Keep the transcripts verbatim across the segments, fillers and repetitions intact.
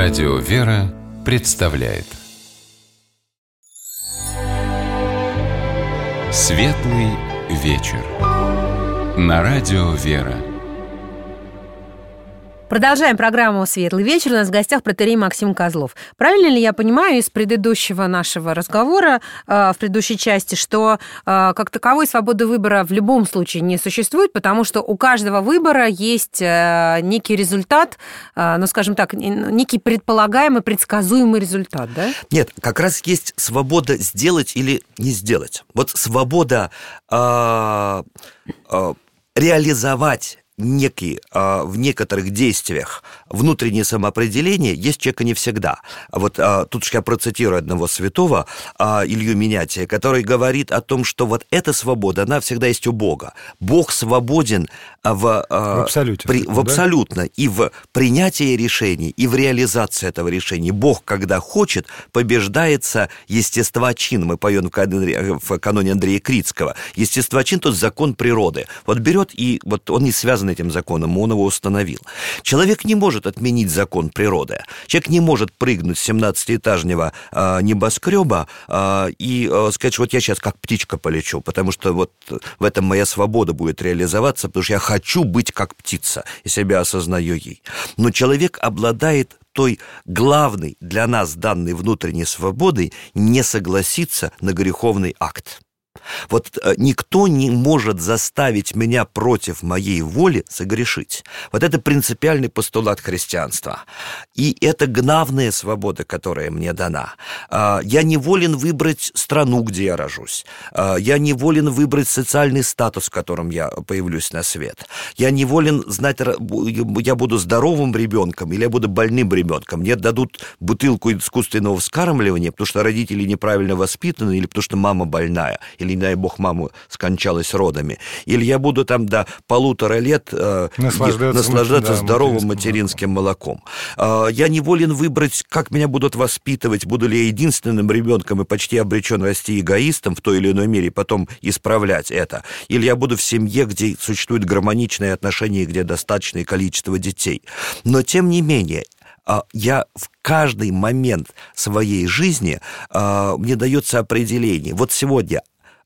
Радио «Вера» представляет Светлый вечер на Радио «Вера». Продолжаем программу «Светлый вечер». У нас в гостях протоиерей Максим Козлов. Правильно ли я понимаю из предыдущего нашего разговора, э, в предыдущей части, что э, как таковой свободы выбора в любом случае не существует, потому что у каждого выбора есть э, некий результат, э, ну, скажем так, некий предполагаемый, предсказуемый результат, да? Нет, как раз есть свобода сделать или не сделать. Вот свобода э, э, реализовать некие, э, в некоторых действиях внутреннее самоопределение есть человека не всегда. Вот э, тут же я процитирую одного святого, э, Илью Минятия, который говорит о том, что вот эта свобода, она всегда есть у Бога. Бог свободен в, э, в абсолюте, при, в абсолютно да? И в принятии решений, и в реализации этого решения. Бог, когда хочет, побеждается естествочин. Мы поем в каноне, в каноне Андрея Крицкого. Естествочин, тот закон природы. Вот берет, и вот он не связан этим законом, он его установил. Человек не может отменить закон природы. Человек не может прыгнуть с семнадцатиэтажного э, небоскреба э, и э, сказать, что вот я сейчас как птичка полечу, потому что вот в этом моя свобода будет реализоваться, потому что я хочу быть как птица, и себя осознаю ей. Но человек обладает той главной для нас данной внутренней свободой не согласиться на греховный акт. Вот никто не может заставить меня против моей воли согрешить. Вот это принципиальный постулат христианства. И это главная свобода, которая мне дана. Я не волен выбрать страну, где я рожусь. Я не волен выбрать социальный статус, в котором я появлюсь на свет. Я не волен знать, я буду здоровым ребенком или я буду больным ребенком. Мне дадут бутылку искусственного вскармливания, потому что родители неправильно воспитаны, или потому что мама больная, или, не дай бог, мама скончалась родами. Или я буду там до полутора лет э, наслаждаться, наслаждаться да, здоровым материнским молоком. молоком. Э, я не волен выбрать, как меня будут воспитывать, буду ли я единственным ребенком и почти обречен расти эгоистом в той или иной мере, и потом исправлять это. Или я буду в семье, где существует гармоничные отношения, где достаточное количество детей. Но, тем не менее, я в каждый момент своей жизни, мне дается определение. Вот сегодня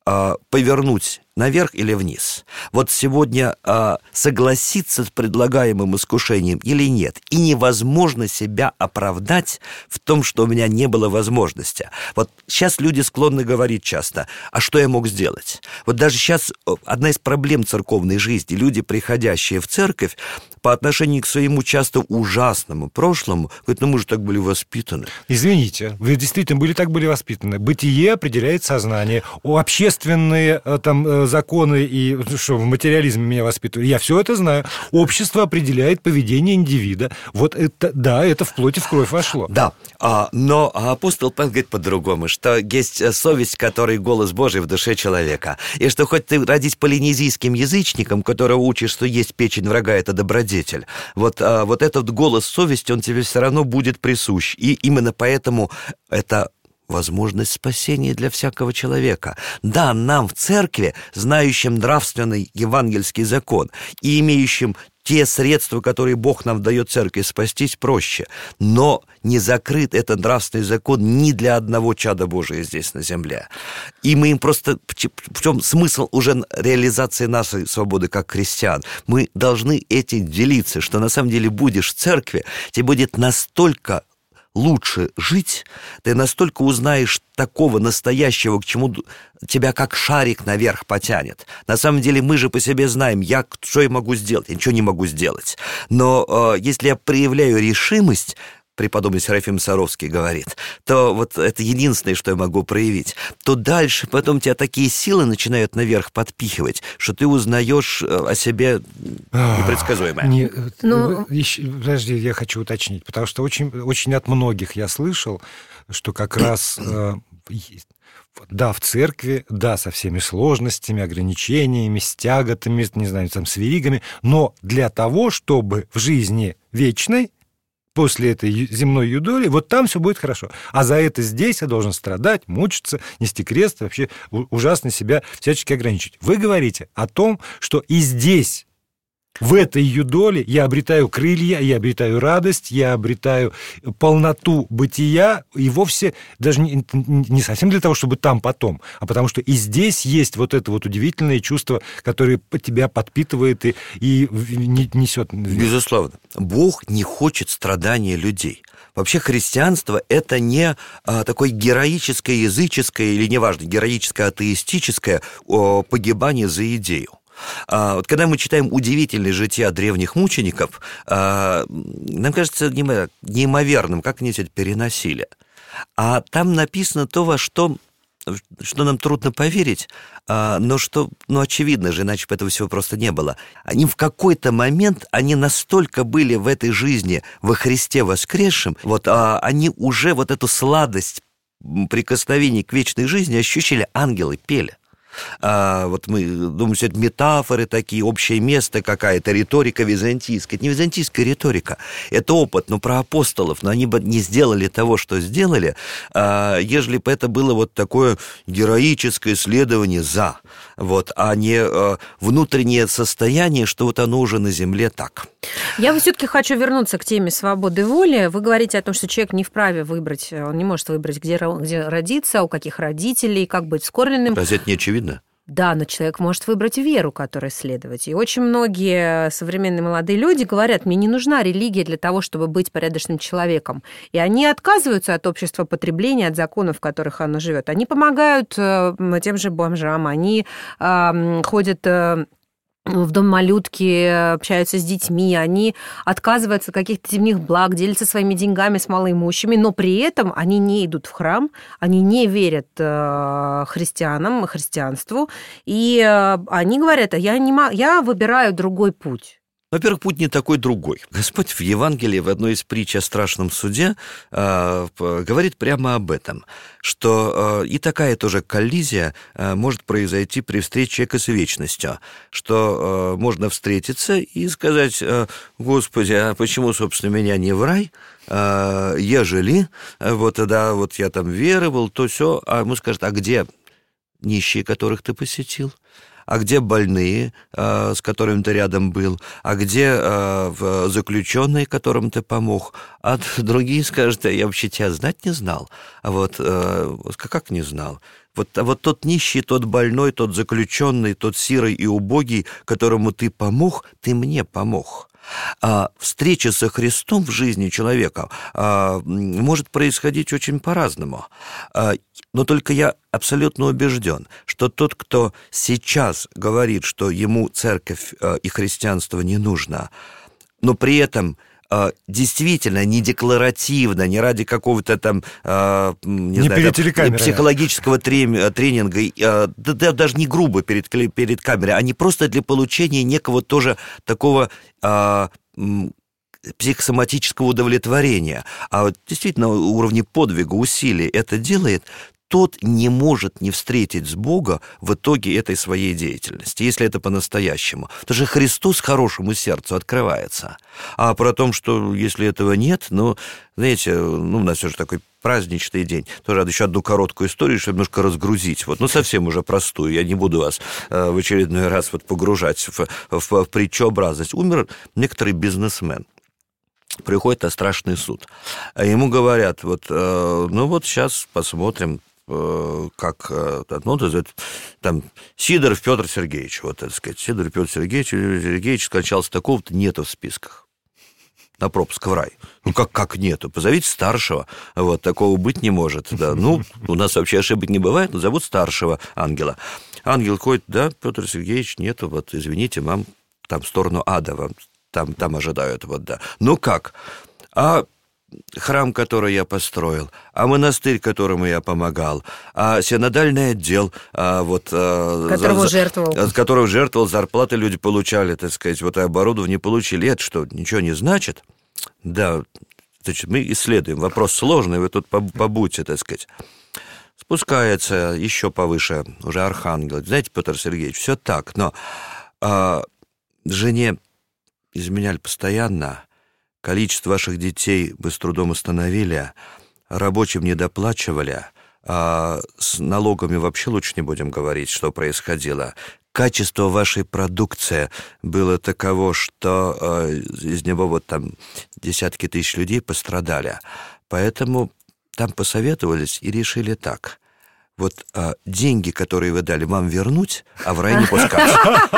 повернуть наверх или вниз. Вот сегодня э, согласиться с предлагаемым искушением или нет. И невозможно себя оправдать в том, что у меня не было возможности. Вот сейчас люди склонны говорить часто, а что я мог сделать? Вот даже сейчас одна из проблем церковной жизни, люди, приходящие в церковь, по отношению к своему часто ужасному прошлому, говорят, ну мы же так были воспитаны. Извините, вы действительно были так были воспитаны. Бытие определяет сознание. Общественные там законы и что в материализме меня воспитывали. Я все это знаю. Общество определяет поведение индивида. Вот это, да, это в плоть и в кровь вошло. Да, но апостол Павел говорит по-другому, что есть совесть, которая голос Божий в душе человека. И что хоть ты родись полинезийским язычником, которого учишь, что есть печень врага, это добродетель. Вот, вот этот голос совести, он тебе все равно будет присущ. И именно поэтому это возможность спасения для всякого человека. Да, нам в церкви, знающим нравственный евангельский закон и имеющим те средства, которые Бог нам дает церкви, спастись проще. Но не закрыт этот нравственный закон ни для одного чада Божия здесь на земле. И мы им просто... В чем смысл уже реализации нашей свободы как христиан? Мы должны этим делиться, что на самом деле будешь в церкви, тебе будет настолько лучше жить, ты настолько узнаешь такого настоящего, к чему тебя как шарик наверх потянет. На самом деле мы же по себе знаем, я что я могу сделать, я ничего не могу сделать. Но э, если я проявляю решимость, преподобный Серафим Саровский говорит, то вот это единственное, что я могу проявить, то дальше потом тебя такие силы начинают наверх подпихивать, что ты узнаешь о себе непредсказуемое. Не, ну... еще, подожди, я хочу уточнить, потому что очень, очень от многих я слышал, что как раз э, да, в церкви, да, со всеми сложностями, ограничениями, с тяготами, не знаю, там, с веригами, но для того, чтобы в жизни вечной после этой земной юдоли, вот там все будет хорошо. А за это здесь я должен страдать, мучиться, нести крест, вообще ужасно себя всячески ограничить. Вы говорите о том, что и здесь В этой ее доле я обретаю крылья, я обретаю радость, я обретаю полноту бытия, и вовсе даже не, не совсем для того, чтобы там потом, а потому что и здесь есть вот это вот удивительное чувство, которое тебя подпитывает и, и несет. Безусловно. Бог не хочет страдания людей. Вообще христианство – это не а, такое героическое, языческое или, неважно, героическое, атеистическое о, погибание за идею. А, вот когда мы читаем удивительные жития древних мучеников, а, нам кажется неимоверным, как они все это переносили. А там написано то, во что, что нам трудно поверить, а, но что, ну, очевидно же, иначе бы этого всего просто не было. Они в какой-то момент, они настолько были в этой жизни во Христе воскресшем, вот, а, они уже вот эту сладость прикосновений к вечной жизни ощущали, ангелы пели. А, вот мы думаем, что это метафоры такие, общее место какая-то, риторика византийская. Это не византийская риторика, это опыт, но про апостолов, но они бы не сделали того, что сделали, а, ежели бы это было вот такое героическое следование за, вот, а не а, внутреннее состояние, что вот оно уже на земле так. Я все-таки хочу вернуться к теме свободы воли. Вы говорите о том, что человек не вправе выбрать, он не может выбрать, где, где родиться, у каких родителей, как быть вскормленным. Разве это не очевидно? Да, но человек может выбрать веру, которой следовать. И очень многие современные молодые люди говорят, мне не нужна религия для того, чтобы быть порядочным человеком. И они отказываются от общества потребления, от законов, в которых оно живет. Они помогают тем же бомжам, они ходят в дом малютки, общаются с детьми, они отказываются от каких-то земных благ, делятся своими деньгами с малоимущими, но при этом они не идут в храм, они не верят христианам, христианству, и они говорят, я, не могу, я выбираю другой путь. Во-первых, путь не такой другой. Господь в Евангелии в одной из притч о страшном суде э, говорит прямо об этом, что э, и такая тоже коллизия э, может произойти при встрече человека с вечностью, что э, можно встретиться и сказать, э, Господи, а почему, собственно, меня не в рай, э, ежели, вот, да, вот я там веровал, то все, а ему скажут, а где нищие, которых ты посетил? А где больные, э, с которыми ты рядом был? А где э, заключенные, которым ты помог? А другие скажут, я вообще тебя знать не знал. А вот э, как не знал? Вот, а вот тот нищий, тот больной, тот заключенный, тот сирый и убогий, которому ты помог, ты мне помог. А встреча со Христом в жизни человека а, может происходить очень по-разному. А, но только я абсолютно убежден, что тот, кто сейчас говорит, что ему церковь а, и христианство не нужно, но при этом а, действительно не декларативно, не ради какого-то там а, не не знаю, там, психологического тренинга, а, да, да, даже не грубо перед, перед камерой, а не просто для получения некого тоже такого а, психосоматического удовлетворения, а вот действительно на уровне подвига, усилий это делает, тот не может не встретить с Бога в итоге этой своей деятельности, если это по-настоящему. Потому что Христос хорошему сердцу открывается. А про то, что если этого нет, ну, знаете, ну, у нас все же такой праздничный день. Тоже надо еще одну короткую историю, чтобы немножко разгрузить. Вот. Ну, совсем уже простую. Я не буду вас э, в очередной раз вот погружать в, в, в притчообразность. Умер некоторый бизнесмен. Приходит на страшный суд. А ему говорят, вот, э, ну вот сейчас посмотрим, как, ну, там, Сидоров Петр Сергеевич, вот, так сказать, Сидоров Петр Сергеевич, Сергеевич скончался такого-то, нету в списках на пропуск в рай. Ну, как, как нету? Позовите старшего, вот, такого быть не может, да. Ну, у нас вообще ошибок не бывает, но зовут старшего ангела. Ангел ходит, да, Петр Сергеевич, нету, вот, извините, вам там в сторону ада, вам там, там ожидают, вот, да. Ну, как? А храм, который я построил, а монастырь, которому я помогал, а синодальный отдел, а вот, которого за, жертвовал. С которого жертвовал, зарплаты люди получали, так сказать, вот и оборудование получили. Это что, ничего не значит? Да, значит, мы исследуем. Вопрос сложный, вы тут побудьте, так сказать. Спускается еще повыше уже архангел. Знаете, Петр Сергеевич, все так, но а, жене изменяли постоянно. Количество ваших детей вы с трудом установили, рабочим не доплачивали, а с налогами вообще лучше не будем говорить, что происходило. качество вашей продукции было таково, что э, из него вот там десятки тысяч людей пострадали. Поэтому там посоветовались и решили так. Вот а, деньги, которые вы дали, вам вернуть, а в рай не пускать.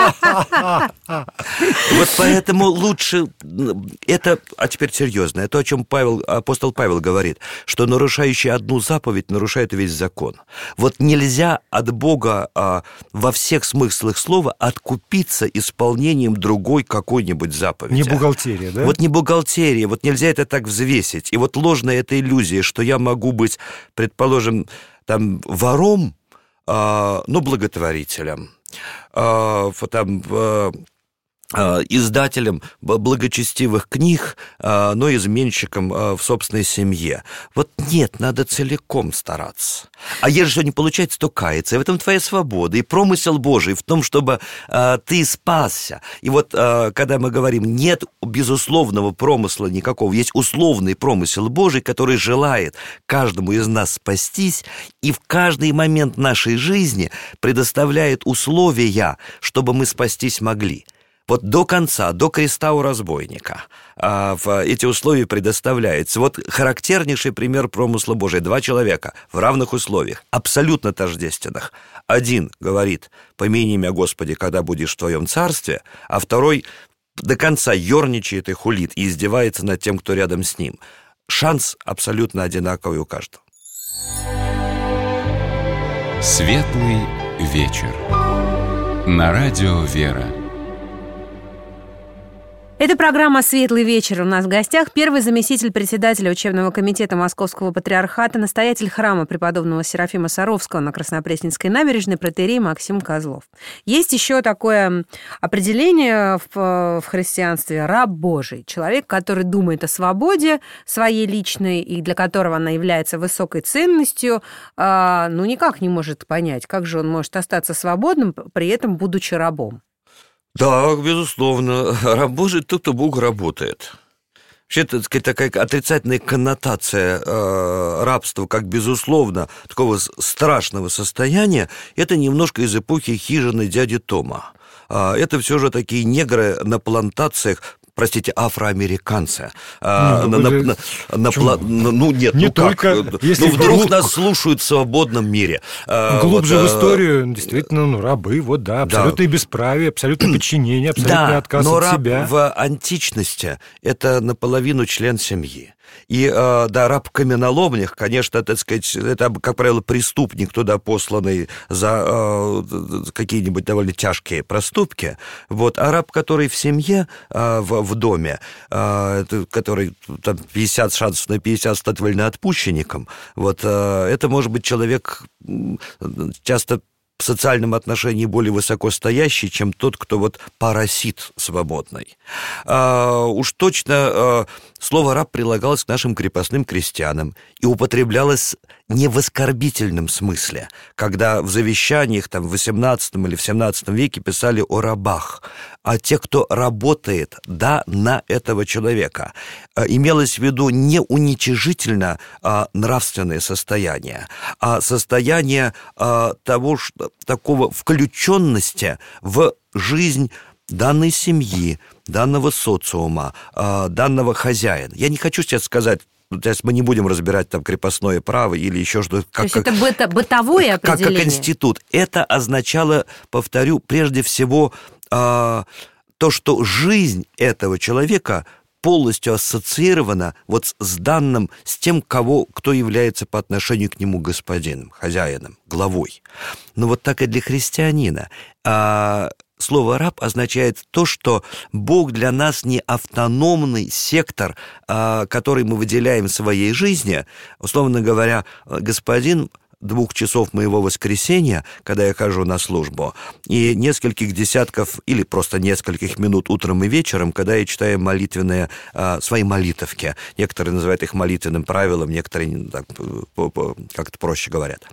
Вот поэтому лучше это, а теперь серьезно, это то, о чем Павел, апостол Павел говорит, что нарушающий одну заповедь нарушает весь закон. Вот нельзя от Бога а, во всех смыслах слова откупиться исполнением другой какой-нибудь заповеди. Не бухгалтерия, да? Вот не бухгалтерия, вот нельзя это так взвесить. И вот ложная эта иллюзия, что я могу быть, предположим, там, вором, э, но благотворителем, э, там, э, издателем благочестивых книг, но изменщиком в собственной семье. Вот нет, надо целиком стараться. А если что не получается, то каяться. И в этом твоя свобода. И промысел Божий в том, чтобы ты спасся. И вот когда мы говорим, нет безусловного промысла никакого, есть условный промысел Божий, который желает каждому из нас спастись, и в каждый момент нашей жизни предоставляет условия, чтобы мы спастись могли. Вот до конца, до креста у разбойника а, в эти условия предоставляются. Вот характернейший пример промысла Божия. Два человека в равных условиях, абсолютно тождественных. Один говорит: «Помяни меня, Господи, когда будешь в Твоем царстве», а второй до конца ерничает и хулит, и издевается над тем, кто рядом с ним. Шанс абсолютно одинаковый у каждого. Светлый вечер. На радио «Вера». Это программа «Светлый вечер». У нас в гостях первый заместитель председателя учебного комитета Московского патриархата, настоятель храма преподобного Серафима Саровского на Краснопресненской набережной протоиерей Максим Козлов. Есть еще такое определение в, в христианстве: раб Божий. Человек, который думает о свободе своей личной и для которого она является высокой ценностью, а, ну, никак не может понять, как же он может остаться свободным, при этом будучи рабом. Да, безусловно. Раб Божий тот, кто Богу работает. Вообще, так сказать, такая отрицательная коннотация э, рабства, как, безусловно, такого страшного состояния, это немножко из эпохи хижины дяди Тома. Э, это все же такие негры на плантациях, простите, афроамериканцы. А, ну, на, на, на, на, пла... ну, нет, не ну только, как? если ну, вдруг глуб... нас слушают в свободном мире. Глубже вот, в историю, действительно, ну, рабы, вот, да, абсолютное да. бесправие, абсолютное подчинение, абсолютный да, отказ но от раб себя. В античности это наполовину член семьи. И, да, раб в каменоломнях, конечно, так сказать, это, как правило, преступник, туда посланный за э, какие-нибудь довольно тяжкие проступки. Вот. А раб, который в семье, э, в, в доме, э, который там, пятьдесят шансов на пятьдесят стать вольноотпущенником, вот, э, это может быть человек часто в социальном отношении более высокостоящий, чем тот, кто вот парасит свободный. А, уж точно а, слово «раб» прилагалось к нашим крепостным крестьянам и употреблялось не в оскорбительном смысле, когда в завещаниях там, в восемнадцатом или в семнадцатом веке писали о рабах, а те, кто работает, да, на этого человека. А, имелось в виду не уничижительно а, нравственное состояние, а состояние а, того, что такого включенности в жизнь данной семьи, данного социума, данного хозяина. Я не хочу сейчас сказать, сейчас мы не будем разбирать там крепостное право или еще что-то. То есть это быто, бытовое определение? Как, как институт. Это означало, повторю, прежде всего то, что жизнь этого человека полностью ассоциирована вот с данным, с тем, кого, кто является по отношению к нему господином, хозяином, главой. Но вот так и для христианина. А слово «раб» означает то, что Бог для нас не автономный сектор, а, который мы выделяем в своей жизни. Условно говоря, господин двух часов моего воскресенья, когда я хожу на службу, и нескольких десятков или просто нескольких минут утром и вечером, когда я читаю молитвенные, а, свои молитовки. Некоторые называют их молитвенным правилом, некоторые так, как-то проще говорят.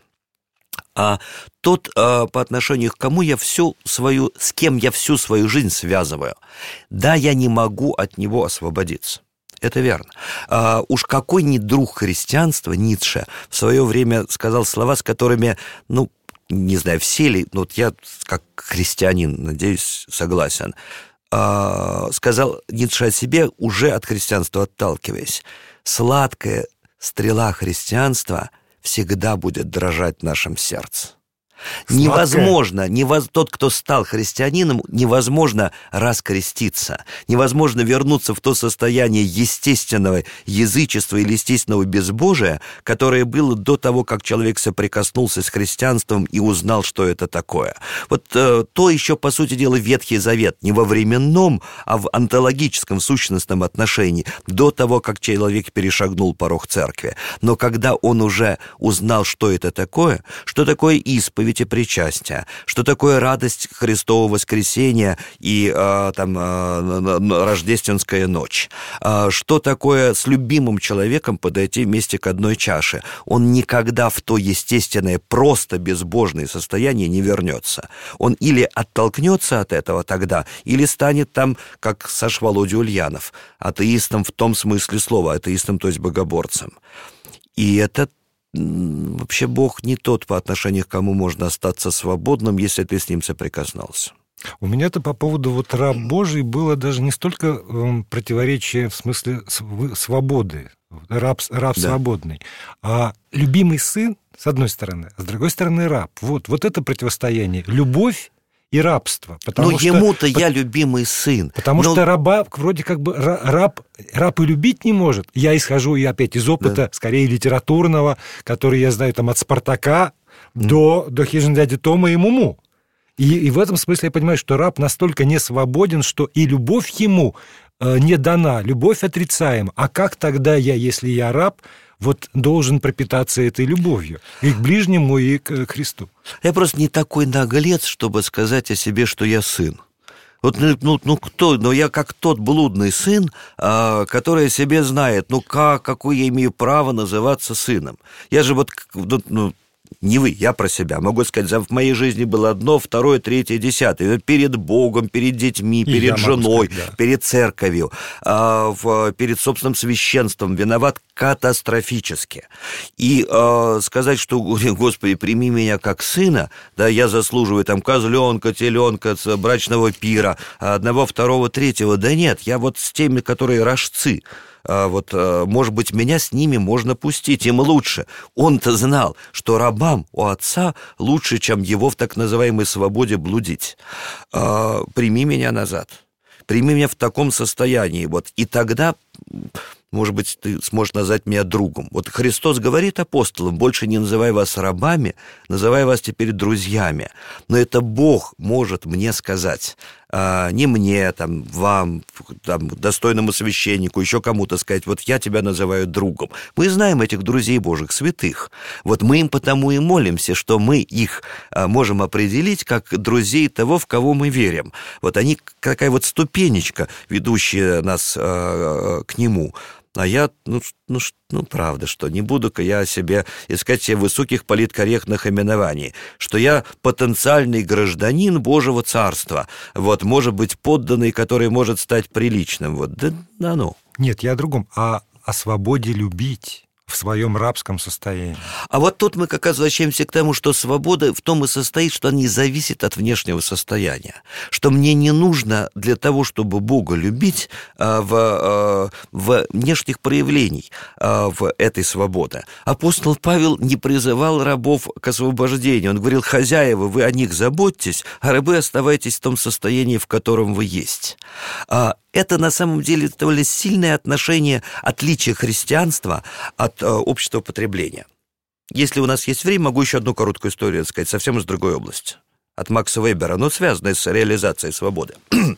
А тот, а, по отношению к кому я всю свою, с кем я всю свою жизнь связываю, да, я не могу от него освободиться. Это верно. А, уж какой ни друг христианства, Ницше в свое время сказал слова, с которыми, ну, не знаю, все ли, но вот я, как христианин, надеюсь, согласен, сказал Ницше о себе, уже от христианства отталкиваясь: сладкая стрела христианства всегда будет дрожать в нашем сердце. Сладкая. Невозможно, невоз... тот, кто стал христианином, невозможно раскреститься, невозможно вернуться в то состояние естественного язычества или естественного безбожия, которое было до того, как человек соприкоснулся с христианством и узнал, что это такое. Вот э, то еще, по сути дела, Ветхий Завет, не во временном, а в онтологическом, сущностном отношении, до того, как человек перешагнул порог церкви. Но когда он уже узнал, что это такое, что такое исповедь и причастия, что такое радость Христового воскресения и э, там, э, рождественская ночь, э, что такое с любимым человеком подойти вместе к одной чаше, он никогда в то естественное, просто безбожное состояние не вернется. Он или оттолкнется от этого тогда, или станет там, как Саш Володя Ульянов, атеистом в том смысле слова, атеистом, то есть богоборцем. И это вообще Бог не тот, по отношению к кому можно остаться свободным, если ты с ним соприкоснулся. У меня-то по поводу вот раб Божий было даже не столько э, противоречие в смысле свободы, раб, раб да. свободный, а любимый сын, с одной стороны, а с другой стороны раб. Вот, вот это противостояние. Любовь и рабство. Ну, что, ему-то по, я любимый сын. Потому но... что раба вроде как бы раб, раб и любить не может. Я исхожу и опять из опыта, да. скорее литературного, который я знаю там от Спартака mm. до, до хижины дяди Тома и Муму. И, и в этом смысле я понимаю, что раб настолько не свободен, что и любовь ему э, не дана, любовь отрицаема. А как тогда я, если я раб, вот должен пропитаться этой любовью и к ближнему, и к Христу? Я просто не такой наглец, чтобы сказать о себе, что я сын. Вот, ну, ну кто, но я как тот блудный сын, а, который о себе знает, ну как, какое я имею право называться сыном? Я же вот, ну, не вы, я про себя. Могу сказать, в моей жизни было одно, второе, третье, десятое. Перед Богом, перед детьми, перед женой, сказать, да. перед церковью, перед собственным священством виноват катастрофически. И сказать, что, Господи, прими меня как сына, да, я заслуживаю там козленка, теленка, брачного пира, одного, второго, третьего. Да нет, я вот с теми, которые рожцы. Вот, может быть, меня с ними можно пустить, им лучше. Он-то знал, что рабам у отца лучше, чем его в так называемой свободе блудить. Прими меня назад, прими меня в таком состоянии. Вот, и тогда, может быть, ты сможешь назвать меня другом. Вот Христос говорит апостолам: больше не называй вас рабами, называй вас теперь друзьями. Но это Бог может мне сказать, а не мне, там, вам, там, достойному священнику, еще кому-то сказать: вот я тебя называю другом. Мы знаем этих друзей Божьих, святых. Вот мы им потому и молимся, что мы их можем определить как друзей того, в кого мы верим. Вот они такая вот ступенечка, ведущая нас э, к нему. А я, ну, ну, ну, правда, что не буду-ка я о себе искать себе высоких политкорректных именований, что я потенциальный гражданин Божьего Царства, вот, может быть, подданный, который может стать приличным, вот, да, да ну. Нет, я о другом, а о свободе любить в своем рабском состоянии. А вот тут мы как раз возвращаемся к тому, что свобода в том и состоит, что она не зависит от внешнего состояния. Что мне не нужно для того, чтобы Бога любить, в, в внешних проявлений в этой свободе. Апостол Павел не призывал рабов к освобождению. Он говорил: хозяева, вы о них заботьтесь, а рабы оставайтесь в том состоянии, в котором вы есть. Это на самом деле довольно сильное отношение, отличие христианства от э, общества потребления. Если у нас есть время, могу еще одну короткую историю сказать, совсем из другой области. От Макса Вебера, но связанная с реализацией свободы.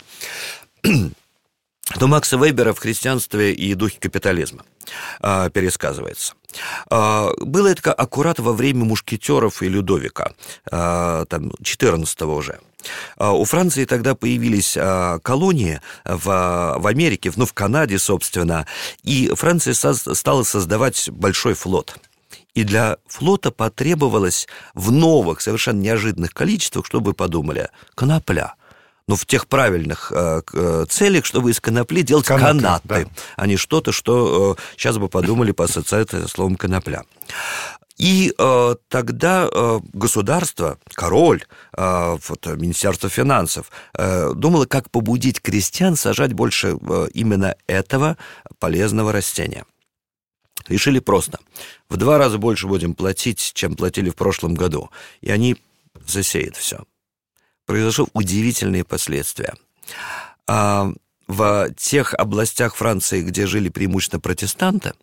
Но Макса Вебера в «Христианстве и духе капитализма» э, пересказывается. Э, было это аккурат во время мушкетеров и Людовика, э, там, четырнадцатого уже. У Франции тогда появились колонии в, в Америке, ну, в Канаде, собственно, и Франция со- стала создавать большой флот. И для флота потребовалось в новых, совершенно неожиданных количествах, чтобы подумали, конопля. Но в тех правильных э, целях, чтобы из конопли делать канаты, канаты да. а не что-то, что э, сейчас бы подумали по ассоциации со словом конопля. И э, тогда э, государство, король, э, вот, Министерство финансов э, думало, как побудить крестьян сажать больше э, именно этого полезного растения. Решили просто. В два раза больше будем платить, чем платили в прошлом году. И они засеют все. Произошли удивительные последствия. А, в тех областях Франции, где жили преимущественно протестанты,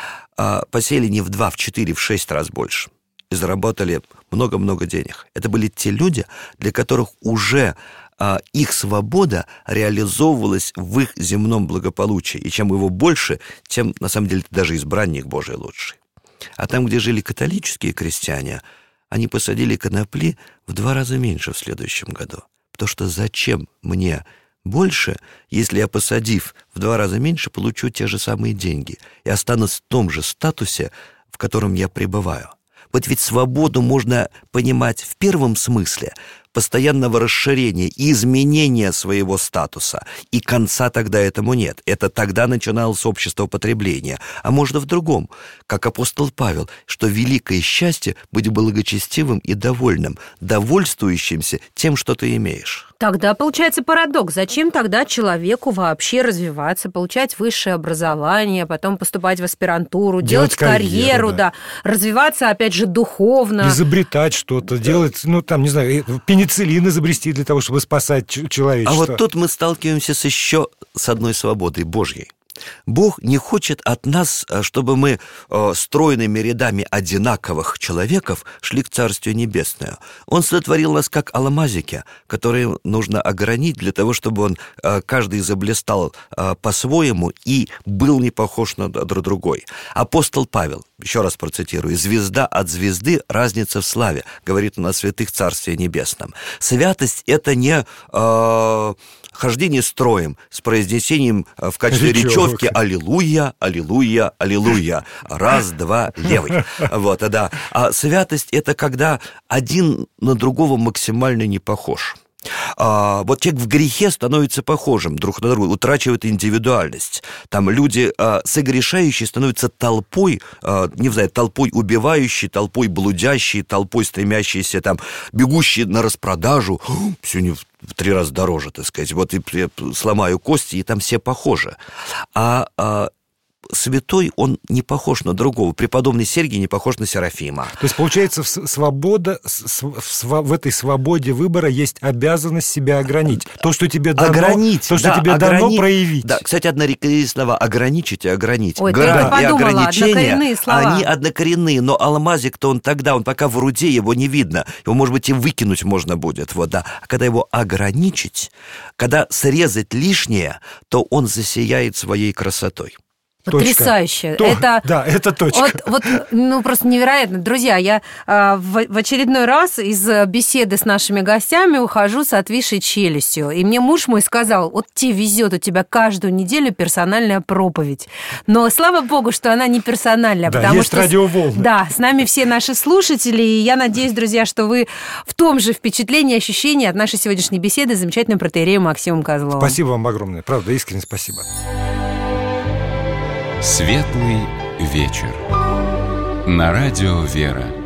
а, посеяли не в два, в четыре, в шесть раз больше. И заработали много-много денег. Это были те люди, для которых уже а, их свобода реализовывалась в их земном благополучии. И чем его больше, тем, на самом деле, даже избранник Божий лучший. А там, где жили католические крестьяне, они посадили конопли в два раза меньше в следующем году. Потому что зачем мне больше, если я, посадив в два раза меньше, получу те же самые деньги и останусь в том же статусе, в котором я пребываю? Вот ведь свободу можно понимать в первом смысле постоянного расширения и изменения своего статуса, и конца тогда этому нет. Это тогда начиналось общество потребления. А можно в другом, как апостол Павел, что великое счастье быть благочестивым и довольным, довольствующимся тем, что ты имеешь. Тогда получается парадокс. Зачем тогда человеку вообще развиваться, получать высшее образование, потом поступать в аспирантуру, делать, делать карьеру, карьеру да. да, развиваться, опять же, духовно. Изобретать что-то, да. делать, ну, там, не знаю, пенициллин изобрести для того, чтобы спасать человечество. А вот тут мы сталкиваемся с еще с одной свободой Божьей. Бог не хочет от нас, чтобы мы стройными рядами одинаковых человеков шли к Царствию Небесному. Он сотворил нас как алмазики, которые нужно огранить для того, чтобы он каждый заблистал по-своему и был не похож на другой. Апостол Павел, еще раз процитирую, «Звезда от звезды, разница в славе», говорит он о святых Царстве Небесном. Святость — это не э, хождение строем с произнесением в качестве речевки «Аллилуйя, аллилуйя, аллилуйя». Раз, два, левый. Вот, да. А святость — это когда один на другого максимально не похож. А, вот человек в грехе становится похожим друг на друга, утрачивает индивидуальность. Там люди а, согрешающие становятся толпой, а, не знаю, толпой убивающей, толпой блудящей, толпой стремящейся, там, бегущей на распродажу. Сегодня в три раза дороже, так сказать. Вот и сломаю кости, и там все похожи. А... а святой, он не похож на другого. Преподобный Сергий не похож на Серафима. То есть, получается, свобода, в этой свободе выбора есть обязанность себя ограничить. То, что тебе дано, огранить, то, что да, тебе ограни... дано, проявить. Да, кстати, однокоренные слова «ограничить» и «огранить». Ой, Грань и ограничения, слова. Они однокоренные, но алмазик-то он тогда, он пока в руде, его не видно. Его, может быть, и выкинуть можно будет. Вот, да. А когда его ограничить, когда срезать лишнее, то он засияет своей красотой. Потрясающе. То, это, да, это точка. Вот, вот, ну, просто невероятно. Друзья, я э, в, в очередной раз из беседы с нашими гостями ухожу с отвисшей челюстью. И мне муж мой сказал: вот тебе везет, у тебя каждую неделю персональная проповедь. Но слава богу, что она не персональная. Да, потому есть что радиоволны. Да, с нами все наши слушатели. И я надеюсь, друзья, что вы в том же впечатлении, ощущении от нашей сегодняшней беседы с замечательным протоиереем Максимом Козловым. Спасибо вам огромное. Правда, искренне спасибо. Светлый вечер. На радио «Вера».